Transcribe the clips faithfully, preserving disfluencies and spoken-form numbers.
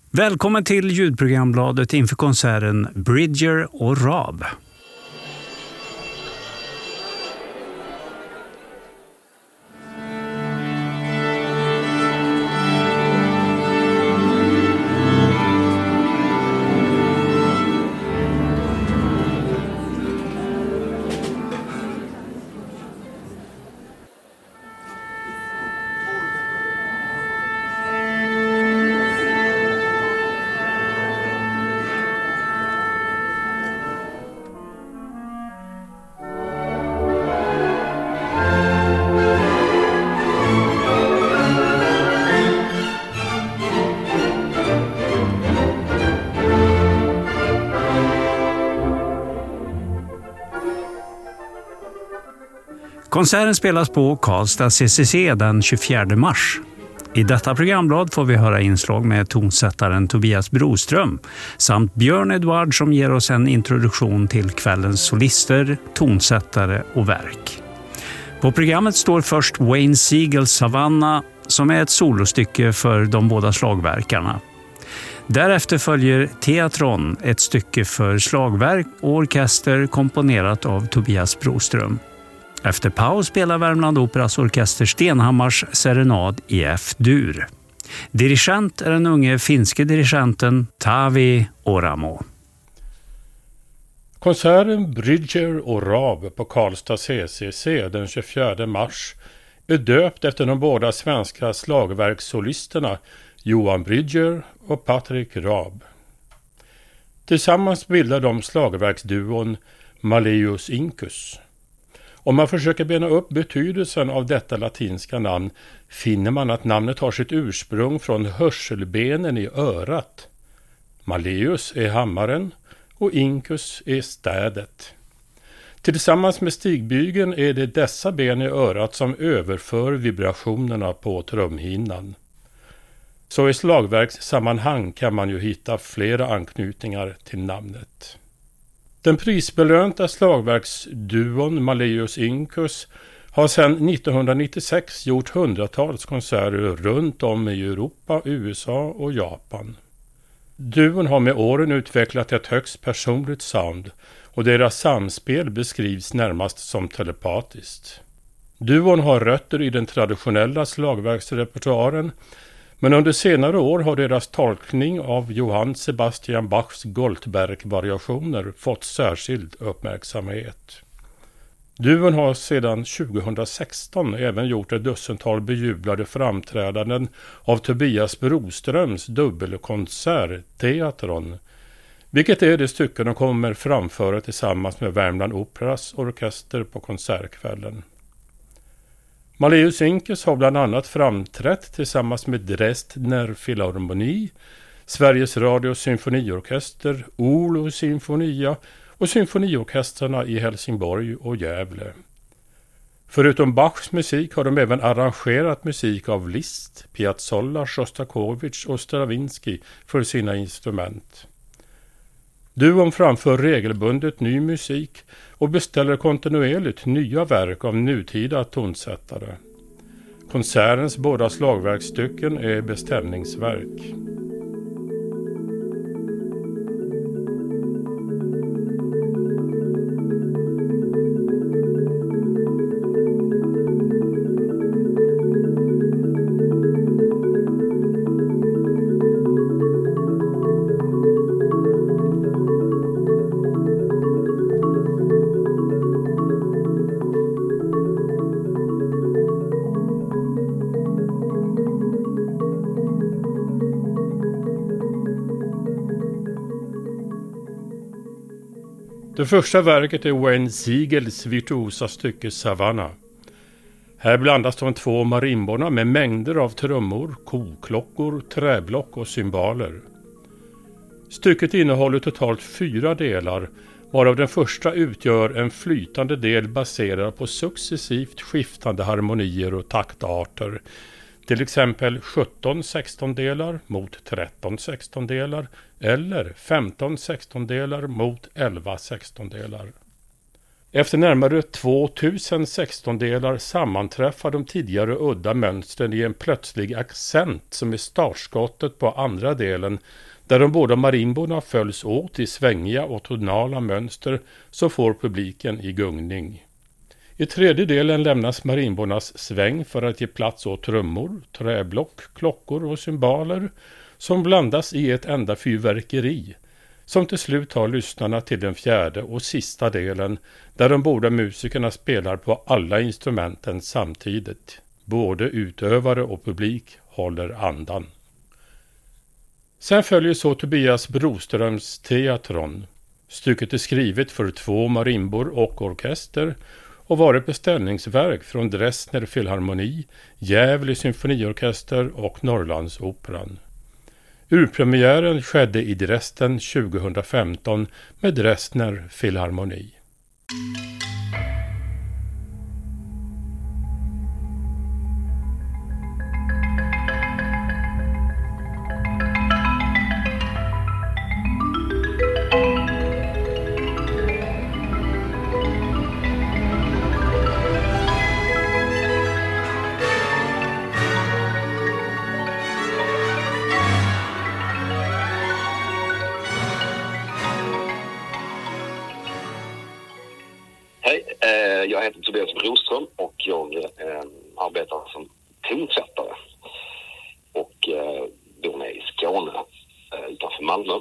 Välkommen till ljudprogrambladet inför konserten Bridger och Raab. Konserten spelas på Karlstad C C C den tjugofjärde mars. I detta programblad får vi höra inslag med tonsättaren Tobias Broström samt Björn Edward som ger oss en introduktion till kvällens solister, tonsättare och verk. På programmet står först Wayne Siegels Savannah som är ett solostycke för de båda slagverkarna. Därefter följer Teatron, ett stycke för slagverk och orkester komponerat av Tobias Broström. Efter paus spelar Värmland Operas orkester Stenhammars serenad i F-dur. Dirigent är den unge finske dirigenten Taavi Oramo. Konserten Bridger och Raab på Karlstad C C C den tjugofjärde mars är döpt efter de båda svenska slagverkssolisterna Johan Bridger och Patrik Raab. Tillsammans bildar de slagverksduon Malleus Incus. Om man försöker bena upp betydelsen av detta latinska namn finner man att namnet har sitt ursprung från hörselbenen i örat. Malleus är hammaren och Incus är städet. Tillsammans med stigbygeln är det dessa ben i örat som överför vibrationerna på trumhinnan. Så i slagverkssammanhang kan man ju hitta flera anknytningar till namnet. Den prisbelönta slagverksduon Malleus Incus har sedan nittonhundranittiosex gjort hundratals konserter runt om i Europa, U S A och Japan. Duon har med åren utvecklat ett högst personligt sound och deras samspel beskrivs närmast som telepatiskt. Duon har rötter i den traditionella slagverksrepertoaren, men under senare år har deras tolkning av Johann Sebastian Bachs Goldberg-variationer fått särskild uppmärksamhet. Duon har sedan tjugohundrasexton även gjort ett dussintal bejublade framträdanden av Tobias Broströms dubbelkonsert Teatron, vilket är det stycke de kommer framföra tillsammans med Värmland Operas orkester på konsertkvällen. Malleus Incus har bland annat framträtt tillsammans med Dresdner Philharmoni, Sveriges Radio Symfoniorkester, Oulu Symfonia och symfoniorkesterna i Helsingborg och Gävle. Förutom Bachs musik har de även arrangerat musik av Liszt, Piazzolla, Shostakovich och Stravinsky för sina instrument. Duon framför regelbundet ny musik och beställer kontinuerligt nya verk av nutida tonsättare. Konsertens båda slagverksstycken är beställningsverk. Det första verket är Wayne Siegels virtuosa stycke Savannah. Här blandas de två marimborna med mängder av trummor, koklockor, träblock och cymbaler. Stycket innehåller totalt fyra delar, varav den första utgör en flytande del baserad på successivt skiftande harmonier och taktarter. Till exempel sjutton sextondelar mot tretton sextondelar eller femton sextondelar mot elva sextondelar. Efter närmare tvåtusen sextondelar sammanträffar de tidigare udda mönstren i en plötslig accent som är startskottet på andra delen, där de båda marimborna följs åt i svängiga och tonala mönster som får publiken i gungning. I tredje delen lämnas marimbornas sväng för att ge plats åt trummor, träblock, klockor och cymbaler som blandas i ett enda fyrverkeri, som till slut tar lyssnarna till den fjärde och sista delen, där de båda musikerna spelar på alla instrumenten samtidigt. Både utövare och publik håller andan. Sen följer så Tobias Broströms Teatron. Stycket är skrivet för två marimbor och orkester och var ett beställningsverk från Dresdner Filharmoni, Gävle symfoniorkester och Norrlandsoperan. Urpremiären skedde i Dresden tjugohundrafemton med Dresdner Filharmoni. Jag heter Tobias Broström och jag eh, arbetar som tonsättare och eh, bor med i Skåne eh, utanför Malmö.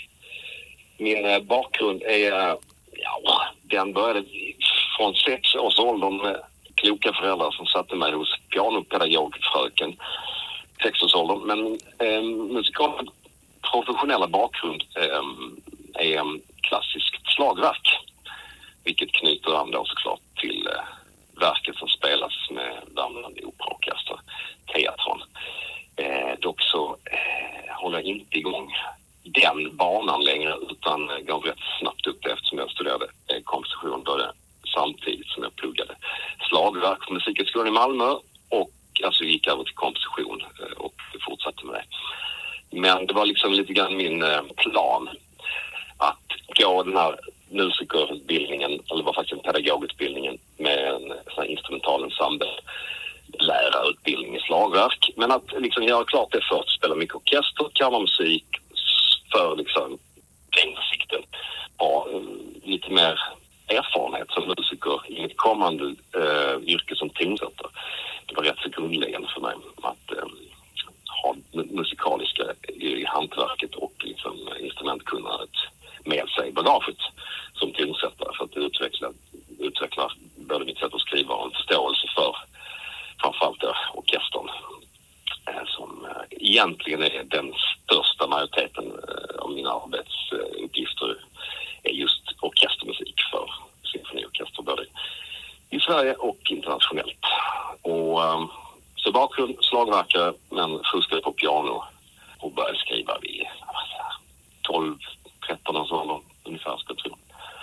Min eh, bakgrund är, eh, ja, den började från sex års ålder med kloka föräldrar som satte mig hos pianopedagogfröken, sex års ålder. Men eh, musikal professionella bakgrund eh, är en klassiskt slagverk. Vilket knyter an då såklart till eh, verket som spelas med Värmland Operaorkester, Teatron. Eh, dock så eh, håller jag inte igång den banan längre utan eh, gav rätt snabbt upp det eftersom jag studerade eh, komposition började samtidigt som jag pluggade slagverk på Musikhögskolan i Malmö och alltså gick över till komposition eh, och fortsatte med det. Men det var liksom lite grann min eh, plan att gå den här musikerutbildningen, eller var faktiskt en pedagogutbildningen med en sån instrumental ensemble lärarutbildning i slagverk. Men att liksom göra klart det för att spela mycket orkester, kammarmusik för liksom längre sikten och lite mer erfarenhet som musiker i mitt kommande eh, yrke som tonsättare. Det var rätt så grundläggande för mig att eh, ha musikaliska i hantverket och liksom instrumentkunnandet med sig i bagaget som tonsättare för att utveckla, utveckla både mitt sätt att skriva och en förståelse för framförallt det, orkestern eh, som eh, egentligen är den största majoriteten eh, av mina arbetsuppgifter är just orkestermusik för symfoniorkester både i Sverige och internationellt. Och eh, så bakgrund slagverkare men fuskade på piano och började skriva vid tolv tretton års ålder ungefär ska jag tro.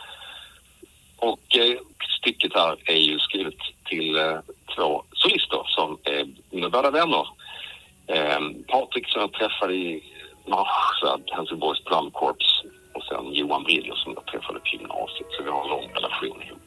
Och eh, stycket här är ju skrivet till eh, två solister som är mina båda vänner. Eh, Patrik som jag träffade i Marsad, Helsingborgs Drumkorps och sen Johan Bridger som jag träffade på gymnasiet så vi har en lång relation ihop.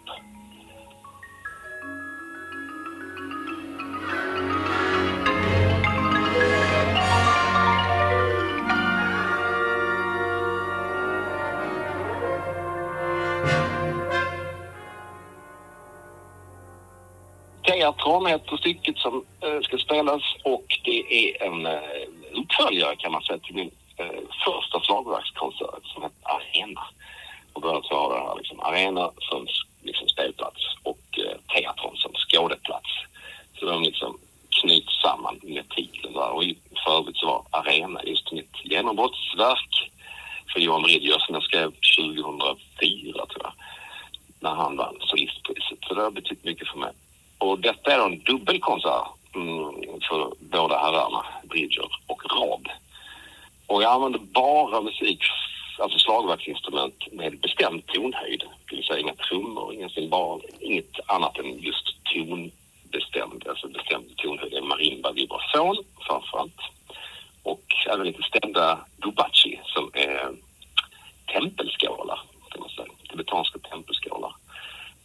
Teatron heter stycket som äh, ska spelas och det är en äh, uppföljare kan man säga till min äh, första slagverkskonsert som heter Arena. Och börjat vara det här liksom Arena som liksom spelplats och äh, Teatron som skådeplats. Så de liksom knyts samman med titeln där och för övrigt så var Arena just mitt genombrottsverk för Johan Bridger som jag skrev tjugohundrafyra tror jag när han vann solistpriset. Så det har betytt mycket för mig. Och detta är en dubbelkonsert mm, för båda herrarna, Bridger och Raab. Och jag använder bara musik, alltså slagverksinstrument med bestämd tonhöjd. Det vill säga inga trummor, inga cymbal, inget annat än just tonbestämd, alltså bestämd tonhöjd. En marimba vibrafon framförallt. Och även lite stämda dubachi som är tempelskålar, kan man säga. Tibetanska tempelskålar. Och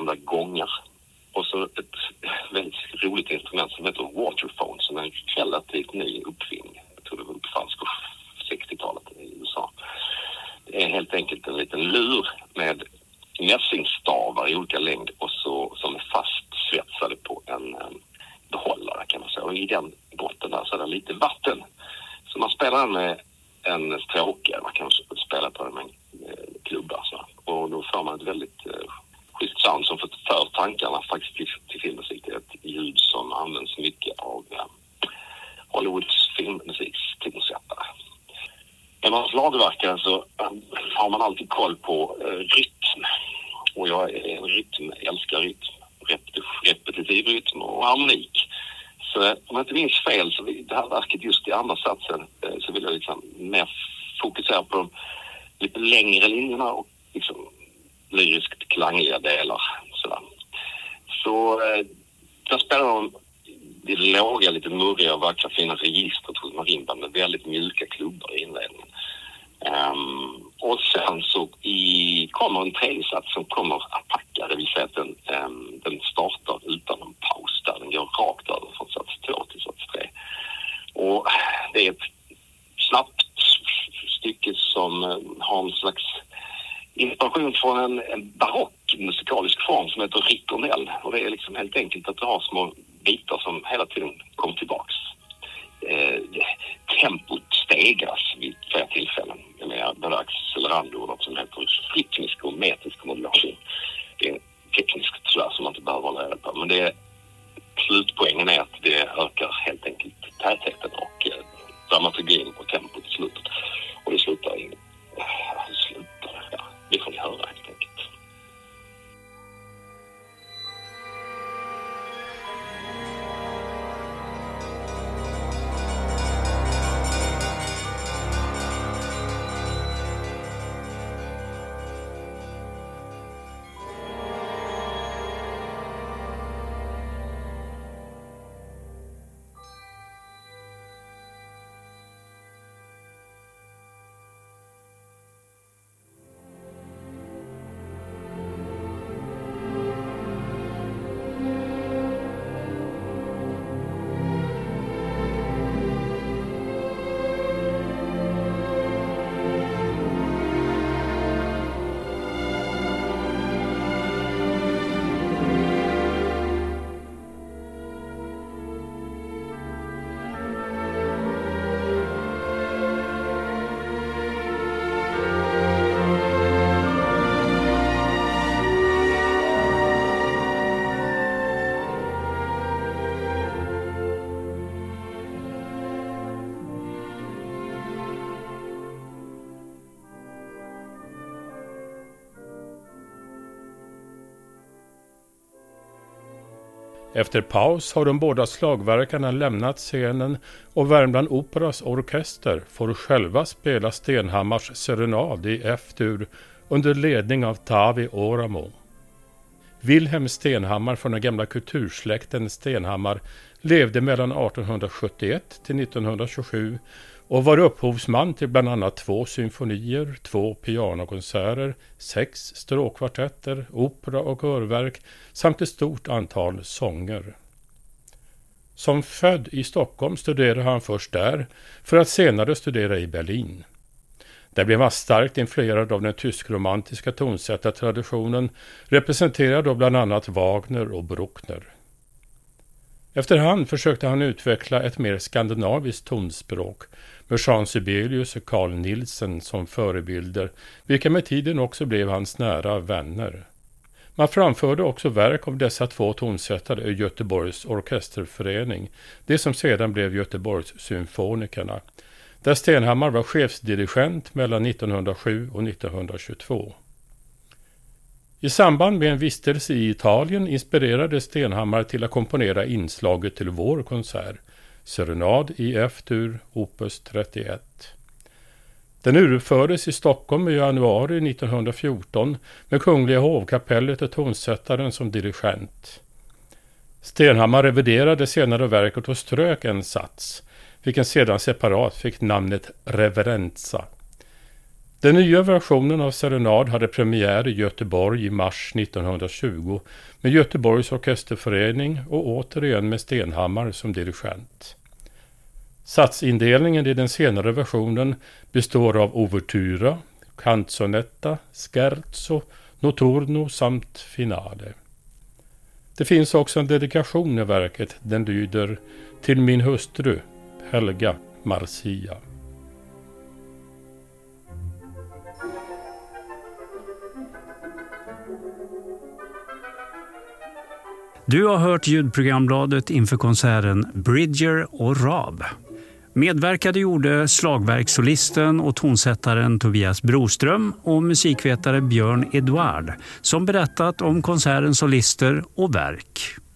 använda gångar. Och så ett väldigt roligt instrument som heter waterphone, som är en relativt ny uppfinning. Jag tror det var uppfanns på sextiotalet i U S A. Det är helt enkelt en liten lur med mässingstavar i olika längd och så, som är fastsvetsade på en, en behållare kan man säga. Och i den botten där så är det lite vatten. Så man spelar med en stråke, man kan spela på den med en klubba. Så. Och då får man ett väldigt eh, schysst sound som för, för tankarna faktiskt till, till filmmusik. Det är ett ljud som används mycket av eh, Hollywoods filmmusiks tonsättare. När man slagverkar så äh, har man alltid koll på äh, rytm. Och jag är rytm, älskar rytm. Repet- repetitiv rytm och harmonik. Så om jag inte minns fel så det här verket just i andra satsen äh, så vill jag liksom mer fokusera på de lite längre linjerna och liksom lyriskt klangliga delar. Sådär. Så äh, där spelar de det låga, lite murriga och vackra fina registret hos marimband med väldigt mjuka klubbor i inledningen. Um, och sen så i, kommer en tredje sats som kommer attacka, det vill säga att den, um, den startar utan en paus där. Den går rakt över från sats två till sats tre. Och det är ett snabbt stycke som um, har en slags inspiration från en, en barock musikalisk form som heter ritornell. Och det är liksom helt enkelt att du har små bitar som hela tiden kommer tillbaks. Eh, tempot stegras vid flera tillfällen med både accelerando och något som heter rytmisk och metrisk modulation. Det är tekniskt sådär som man inte behöver hålla reda på. Men det är, slutpoängen är att det ökar helt enkelt tätheten och eh, dramaturgin och tempot i slutet. Och det slutar i... Det slutar, ja, det får ni höra helt enkelt. Efter paus har de båda slagverkarna lämnat scenen och Värmland Operas orkester får själva spela Stenhammars serenad i F-dur under ledning av Tavi Oramo. Wilhelm Stenhammar från den gamla kultursläkten Stenhammar levde mellan arton sjuttioett till nittonhundratjugosju och var upphovsman till bland annat två symfonier, två pianokonserter, sex stråkkvartetter, opera och körverk samt ett stort antal sånger. Som född i Stockholm studerade han först där för att senare studera i Berlin. Där blev han starkt influerad av den tysk-romantiska tonsättartraditionen, representerad av bland annat Wagner och Bruckner. Efterhand försökte han utveckla ett mer skandinaviskt tonspråk med Jean Sibelius och Carl Nielsen som förebilder, vilka med tiden också blev hans nära vänner. Man framförde också verk av dessa två tonsättare i Göteborgs orkesterförening, det som sedan blev Göteborgs symfonikerna, där Stenhammar var chefsdirigent mellan nittonhundrasju och nittonhundratjugotvå. I samband med en vistelse i Italien inspirerade Stenhammar till att komponera inslaget till vår konsert, Serenad i F-dur, opus trettioett. Den urfördes i Stockholm i januari nittonhundrafjorton med Kungliga hovkapellet och tonsättaren som dirigent. Stenhammar reviderade senare verket och strök en sats, vilken sedan separat fick namnet Reverenza. Den nya versionen av Serenad hade premiär i Göteborg i mars nittonhundratjugo med Göteborgs orkesterförening och återigen med Stenhammar som dirigent. Satsindelningen i den senare versionen består av ouvertyra, canzonetta, scherzo, notturno samt finale. Det finns också en dedikation i verket. Den lyder till min hustru, Helga Marcia. Du har hört ljudprogrambladet inför konserten Bridger och Raab. Medverkade gjorde slagverkssolisten och tonsättaren Tobias Broström och musikvetare Björn Edouard som berättat om konsertens solister och verk.